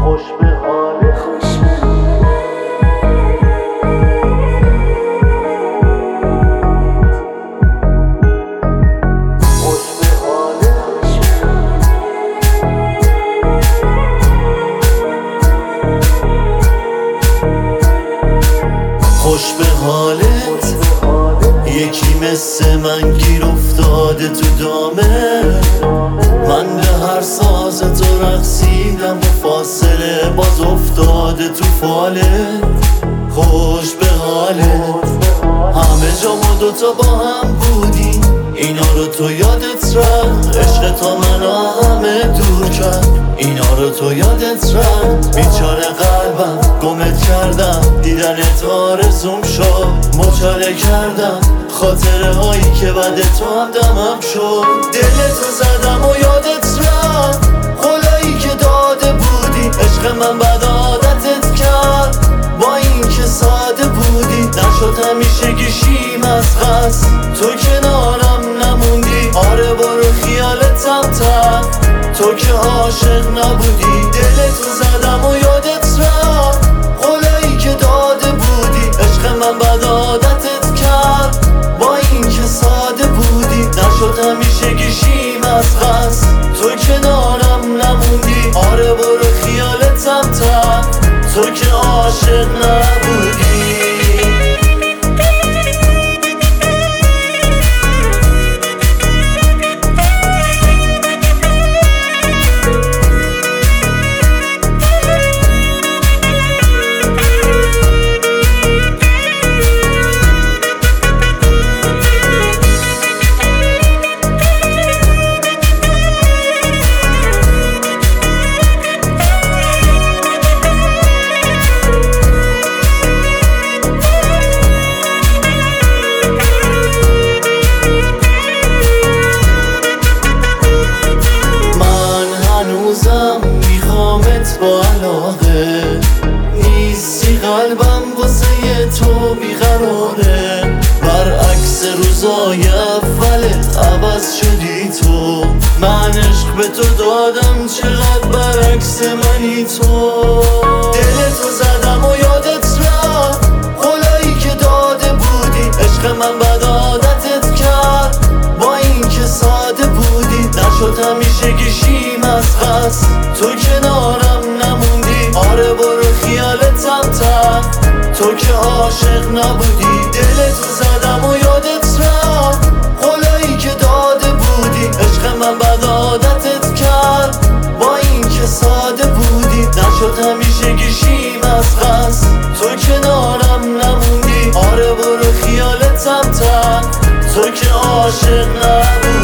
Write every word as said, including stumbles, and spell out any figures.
خوش به حالت خوش به خوش به حالت یکی مثل من گیر افتاده تو دامه. من به هر ساز تو رقصیدم و فاصله باز افتاده تو فالت. خوش به حالت همه جا ما دوتا با هم بودیم، اینا رو تو یادت رفت. عشق تا منو همه دور کرد، اینا رو تو یادت رفت. بیچاره قلبم گمت کردم، دیدنت آرزوم شد. مچاله کردم خاطره هایی که بعد تو هم دمم شد. دلتو زدم و یادت رفت، خلایی که داده بودی. عشق من بد عادتت کرد، با این که ساده بودی. نشد همیشه گیشیم از قصد، تو کنارم نموندی. آره برو خیالتم تر، تو که عاشق نبودی. دلتو زدم و یادت رفت، خلایی که داده بودی. عشق من بد عادتت کرد، با این که ساده بودی. نشد همیشه گیشیم از قصد، تو کنارم نموندی. آره برو خیالتم تر، تو که عاشق نبودی. میخوامت با علاقه، نیستی قلبم واسه تو بیقراره. برعکس روزای اولت عوض شدی تو، من عشق به تو دادم چقدر برعکس منی تو. دلتو زدم و یادت رفت، خلایی که داده بودی. عشق من بد عادتت کرد، با این که ساده بودی. نشد همیشه گیشیم از قصد، تو کنارم نموندی. آره برو خیالتم تر، تو که عاشق نبودی. دلتو زدم و یادت رفت، خلایی که داده بودی. عشق من بد عادتت کرد، با این که ساده بودی. نشد همیشه گیشیم از قصد، تو کنارم نموندی. آره برو خیالتم تر، تو که عاشق نبودی.